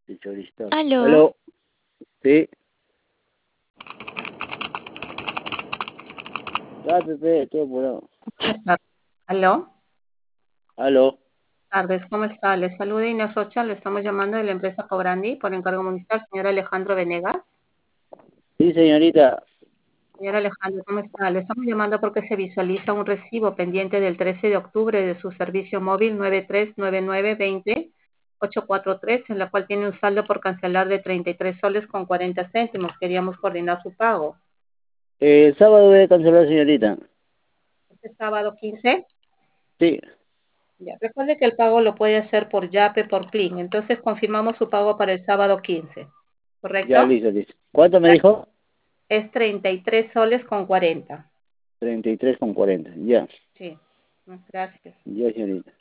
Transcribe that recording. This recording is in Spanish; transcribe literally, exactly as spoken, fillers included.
Dicho listo. Aló, Aló, sí, ya, Pepe, estoy apurado. Buenas tardes. Aló, Aló, tardes, ¿cómo está? Le saluda Inés Rocha, le estamos llamando de la empresa Cobrandi por encargo municipal, señor Alejandro Venegas. sí, señorita. Señor Alejandro, ¿cómo está? Le estamos llamando porque se visualiza un recibo pendiente del trece de octubre de su servicio móvil nueve tres nueve nueve dos cero ocho cuatro tres, en la cual tiene un saldo por cancelar de treinta y tres soles con cuarenta céntimos. Queríamos coordinar su pago. Eh, el sábado voy a cancelar, señorita. Este sábado quince. Sí, Ya, recuerde que el pago lo puede hacer por Yape, por Plin. Entonces confirmamos su pago para el sábado quince. ya, ¿Correcto? listo, listo. ¿Cuánto me dijo? Es treinta y tres soles con cuarenta. Treinta y tres con cuarenta. Ya, Sí, gracias. ya, señorita.